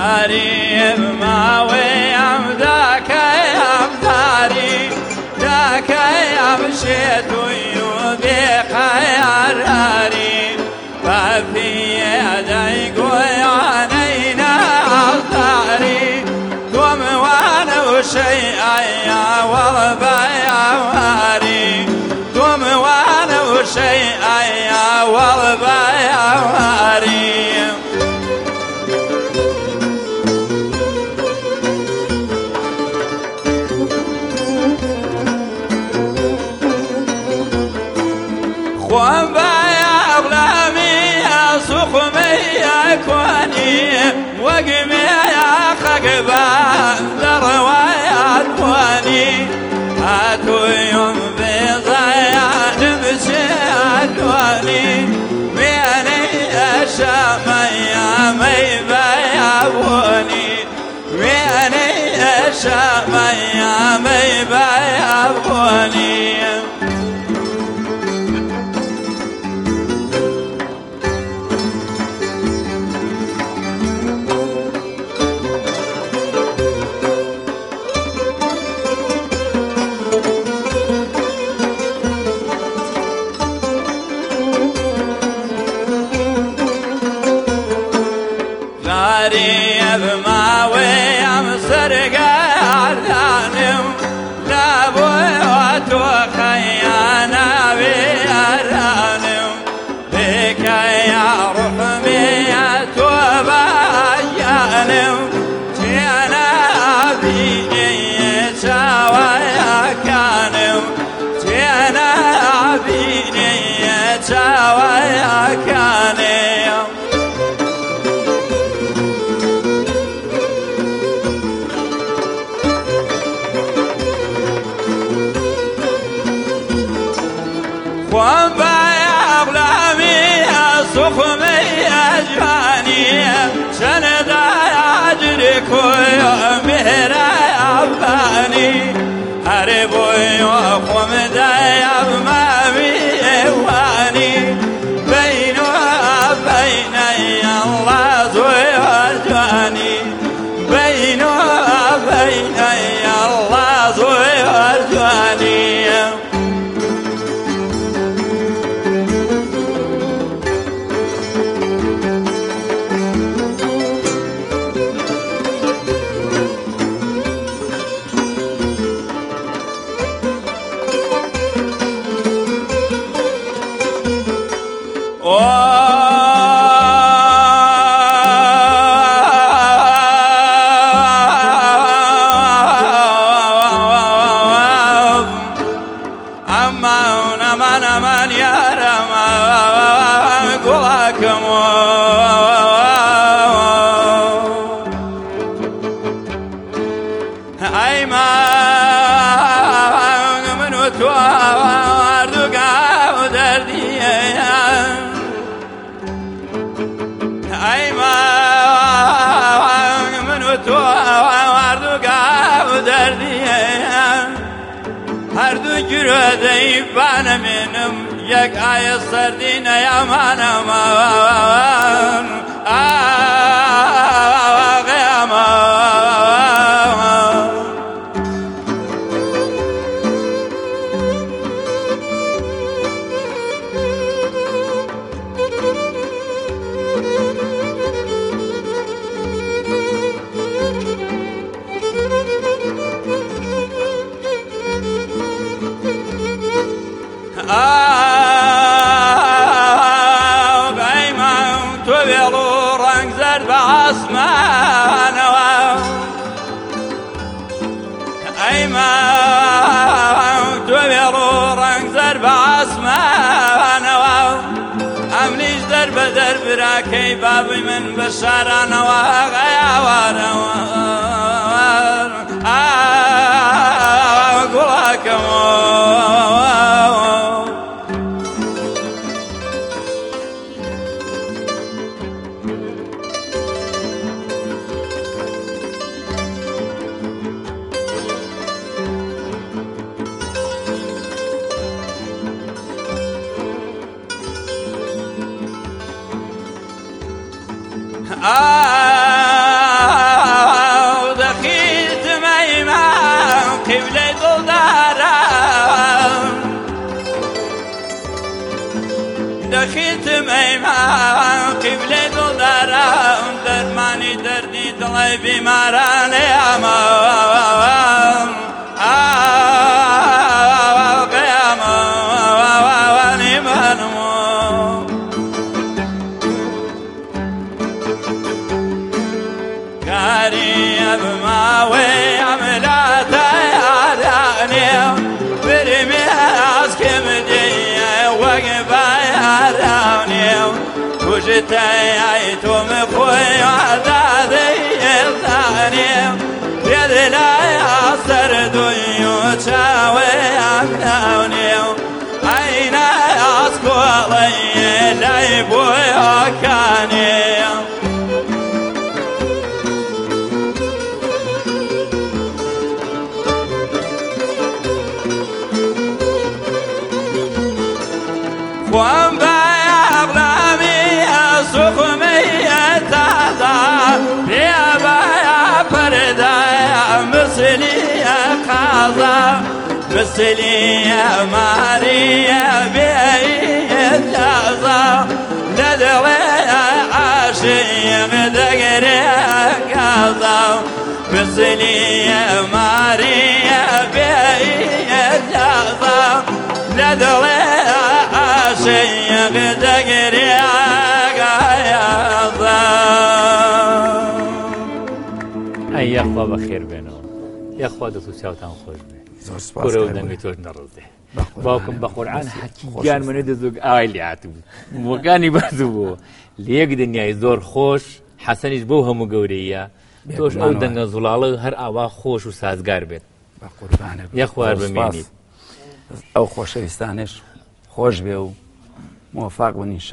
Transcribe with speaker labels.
Speaker 1: غريب ماوي ذاك يا ثاري ذاك يا مشيت ويوبيك يا راري ففي يديك وعينينا ثاري قم وانا وشيء يا والبا يا واري قم وانا وشيء يا والبا يا واري خوابا يا أغلامي يا سخمي يا كواني وقمي يا خقبا ذروة يا دواني هاتوا يوم بضيان بسيادواني ميني أشام يا ميبا يا بوني ميني أشام يا ميبا يا بوني غريب ماوي مسرق عرانم لا بوت وخيانا بيرانم بك يا رحمية وبيانم جينا بيني سوايا كانم جينا بيني سوايا كانم خوابا يا أغلامي يا سخمي يا جواني سندا يجريك يا مهرا يا باني هربو يا خمدا يا مامي واني بينو بيني الله زوي جواني بينو بيني الله زوي جواني أمان يا رما قواكم أيمان من وتوارد قاو دردي أيمان من وتوارد قاو دردي هر دو گرده بانه منم یک آی سردین یامان امان آغی امان بأيمان تبيضوا رنگ زرد بعصمان أيمان تبيضوا رنگ زرد بعصمان أمنيش درب درب راكي بابي من بشاران وغيوان أقولكم بیمارانی ئەمە قیامەوانی منم کاری بماوەی ئەملاتە یارانێ برمی ئاسکم دیە وەک بایارانێ کوژتەی تۆم خۆی ئازادەی ئێزانێ پێدلای ئاسەردوی و چاوەیان ناونێ ئەینە ئاسکۆڵەی لای بۆی ئۆکانێ خوام باغلامی سخمی تازه بیا بایا پردایا مثلی قازه مثلی ماریا بیایی تازه لدوی عاشق دگری قازه مثلی ماریا بیایی تازه لدوی عاشق دگری قازه
Speaker 2: ئەی یەخوا بەخێر بێنەوە یەخوا دەست و چاوتان خۆش بێ کورە و دەنگی تۆش نەڕزێ باوکم بە قورعان حەکی گیان منە دەزوگ ئاوای لێ هاتبوو وەکانی بەردوو بوو لەیەک دنیای زۆر خۆش حەسەنیش بەو هەموو گەورەیە تۆش ئەو دەنگە زوڵاڵە هەر ئاوا خۆش و سازگار بێت یەخوار بمێنیت
Speaker 3: ئەو خۆشەویستانش خۆش بێ و موفق بن.